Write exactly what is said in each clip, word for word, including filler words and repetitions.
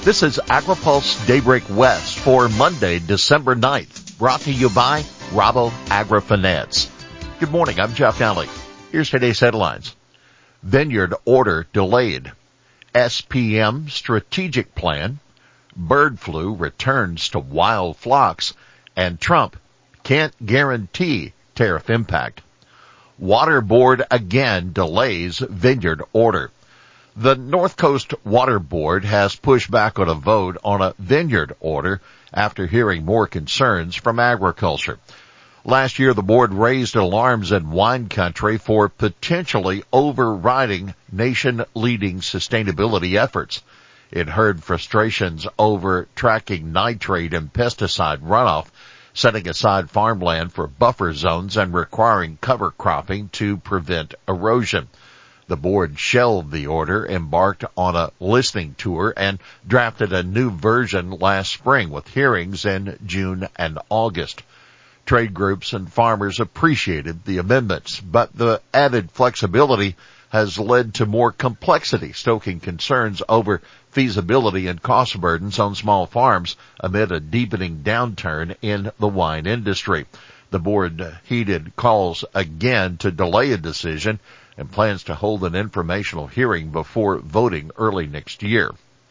This is AgriPulse Daybreak West for Monday, December ninth, brought to you by Rabo AgriFinance. Good morning, I'm Jeff Alley. Here's today's headlines. Vineyard order delayed. S P M strategic plan. Bird flu returns to wild flocks. And Trump can't guarantee tariff impact. Water Board again delays vineyard order. The North Coast Water Board has pushed back on a vote on a vineyard order after hearing more concerns from agriculture. Last year, the board raised alarms in wine country for potentially overriding nation-leading sustainability efforts. It heard frustrations over tracking nitrate and pesticide runoff, setting aside farmland for buffer zones and requiring cover cropping to prevent erosion. The board shelved the order, embarked on a listening tour, and drafted a new version last spring with hearings in June and August. Trade groups and farmers appreciated the amendments, but the added flexibility has led to more complexity, stoking concerns over feasibility and cost burdens on small farms amid a deepening downturn in the wine industry. The board heeded calls again to delay a decision and plans to hold an informational hearing before voting early next year.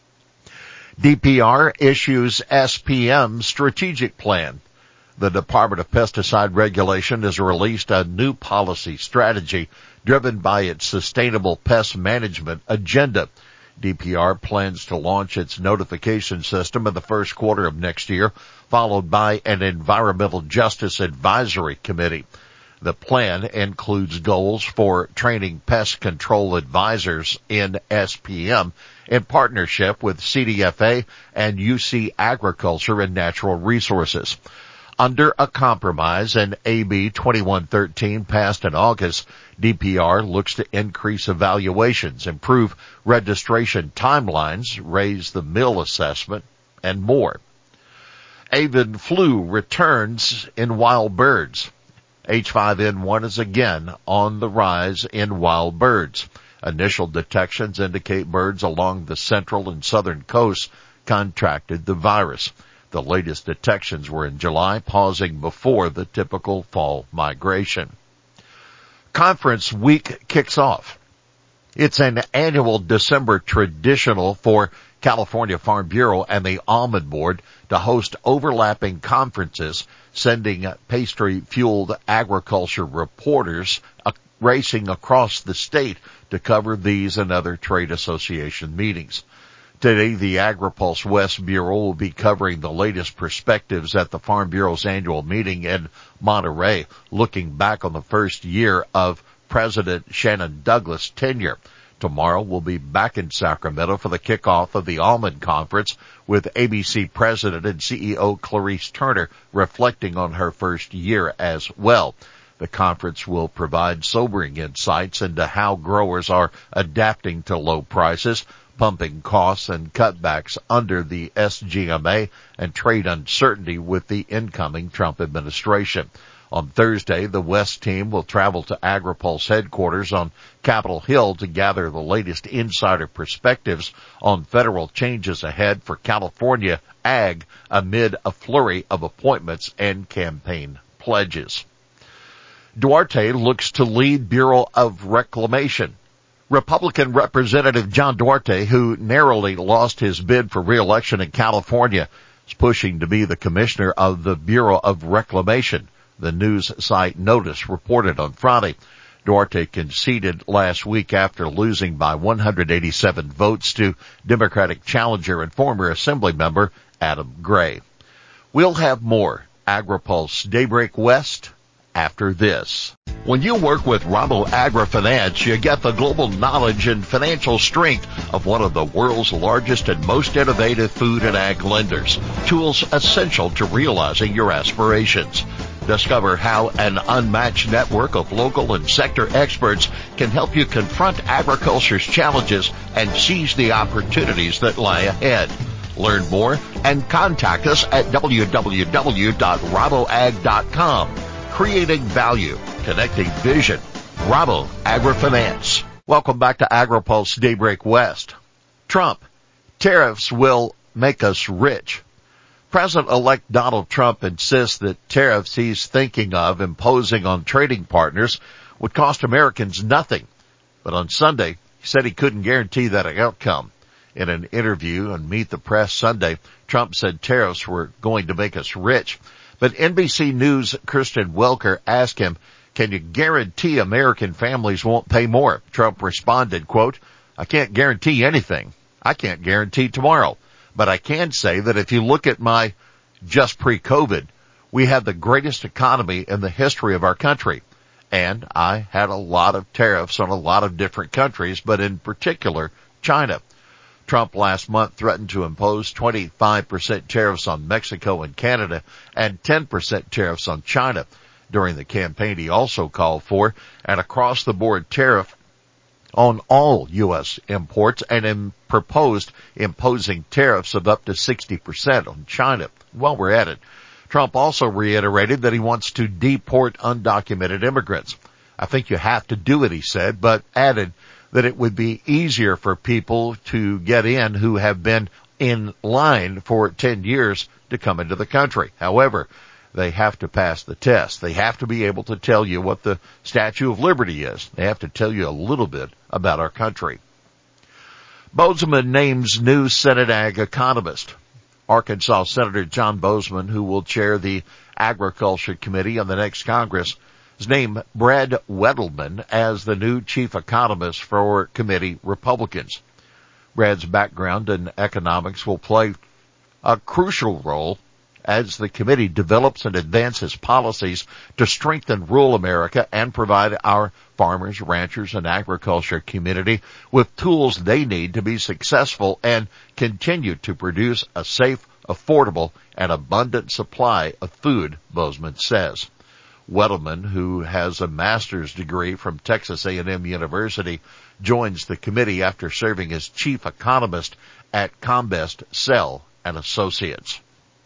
D P R issues S P M strategic plan. The Department of Pesticide Regulation has released a new policy strategy driven by its sustainable pest management agenda. D P R plans to launch its notification system in the first quarter of next year, followed by an Environmental Justice Advisory Committee. The plan includes goals for training pest control advisors in S P M in partnership with C D F A and U C Agriculture and Natural Resources. Under a compromise in A B twenty-one thirteen passed in August, D P R looks to increase evaluations, improve registration timelines, raise the mill assessment, and more. Avian flu returns in wild birds. H five N one is again on the rise in wild birds. Initial detections indicate birds along the central and southern coasts contracted the virus. The latest detections were in July, pausing before the typical fall migration. Conference week kicks off. It's an annual December traditional for California Farm Bureau and the Almond Board to host overlapping conferences, sending pastry-fueled agriculture reporters uh, racing across the state to cover these and other trade association meetings. Today, the AgriPulse West Bureau will be covering the latest perspectives at the Farm Bureau's annual meeting in Monterey, looking back on the first year of President Shannon Douglas' tenure. Tomorrow we'll be back in Sacramento for the kickoff of the Almond Conference with A B C President and C E O Clarice Turner reflecting on her first year as well. The conference will provide sobering insights into how growers are adapting to low prices, pumping costs, and cutbacks under the S G M A and trade uncertainty with the incoming Trump administration. On Thursday, the West team will travel to AgriPulse headquarters on Capitol Hill to gather the latest insider perspectives on federal changes ahead for California ag amid a flurry of appointments and campaign pledges. Duarte looks to lead Bureau of Reclamation. Republican Representative John Duarte, who narrowly lost his bid for re-election in California, is pushing to be the commissioner of the Bureau of Reclamation. The news site Notice reported on Friday. Duarte conceded last week after losing by one hundred eighty-seven votes to Democratic challenger and former Assembly member Adam Gray. We'll have more AgriPulse Daybreak West after this. When you work with Rabo AgriFinance, you get the global knowledge and financial strength of one of the world's largest and most innovative food and ag lenders. Tools essential to realizing your aspirations. Discover how an unmatched network of local and sector experts can help you confront agriculture's challenges and seize the opportunities that lie ahead. Learn more and contact us at w w w dot rabo ag dot com. Creating value, connecting vision. Rabo AgriFinance. Welcome back to AgriPulse Daybreak West. Trump. Tariffs will make us rich. President-elect Donald Trump insists that tariffs he's thinking of imposing on trading partners would cost Americans nothing. But on Sunday, he said he couldn't guarantee that outcome. In an interview on Meet the Press Sunday, Trump said tariffs were going to make us rich. But N B C News' Kristen Welker asked him, can you guarantee American families won't pay more? Trump responded, quote, I can't guarantee anything. I can't guarantee tomorrow. But I can say that if you look at my just pre-COVID, we had the greatest economy in the history of our country. And I had a lot of tariffs on a lot of different countries, but in particular, China. Trump last month threatened to impose twenty-five percent tariffs on Mexico and Canada and ten percent tariffs on China. During the campaign, he also called for an across-the-board tariff on all U S imports and in proposed imposing tariffs of up to sixty percent on China. While we're at it, Trump also reiterated that he wants to deport undocumented immigrants. I think you have to do it, he said, but added that it would be easier for people to get in who have been in line for ten years to come into the country. However, they have to pass the test. They have to be able to tell you what the Statue of Liberty is. They have to tell you a little bit about our country. Bozeman names new Senate Ag economist. Arkansas Senator John Bozeman, who will chair the Agriculture Committee on the next Congress, has named Brad Wedelman as the new chief economist for committee Republicans. Brad's background in economics will play a crucial role as the committee develops and advances policies to strengthen rural America and provide our farmers, ranchers, and agriculture community with tools they need to be successful and continue to produce a safe, affordable, and abundant supply of food, Bozeman says. Wedelman, who has a master's degree from Texas A and M University, joins the committee after serving as chief economist at Combest Sell and Associates.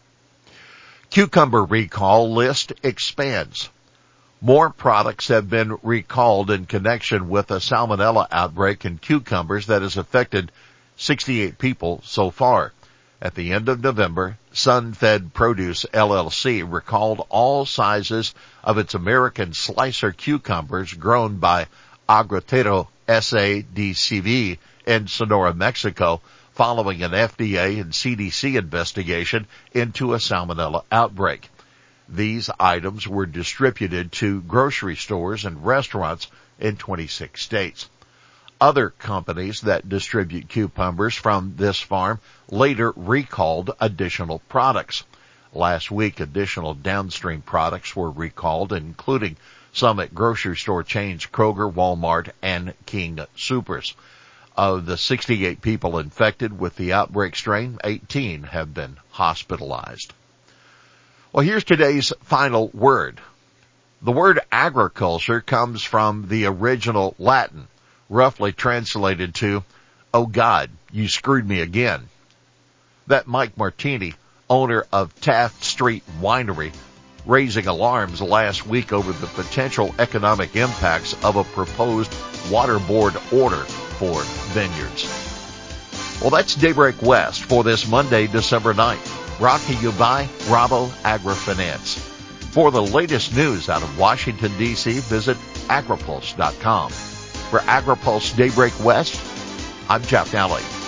Cucumber recall list expands. More products have been recalled in connection with a salmonella outbreak in cucumbers that has affected sixty-eight people so far. At the end of November, Sunfed Produce L L C recalled all sizes of its American slicer cucumbers grown by Agritero S A D C V in Sonora, Mexico, following an F D A and C D C investigation into a salmonella outbreak. These items were distributed to grocery stores and restaurants in twenty-six states. Other companies that distribute cucumbers from this farm later recalled additional products. Last week, additional downstream products were recalled, including some at grocery store chains Kroger, Walmart, and King Soopers. Of the sixty-eight people infected with the outbreak strain, eighteen have been hospitalized. Well, here's today's final word. The word agriculture comes from the original Latin, roughly translated to, "Oh God, you screwed me again." That Mike Martini, owner of Taft Street Winery, raising alarms last week over the potential economic impacts of a proposed water board order for vineyards. Well, that's Daybreak West for this Monday, December ninth. Brought to you by Rabo AgriFinance. For the latest news out of Washington, D C, visit agripulse dot com. For AgriPulse Daybreak West, I'm Jeff Nally.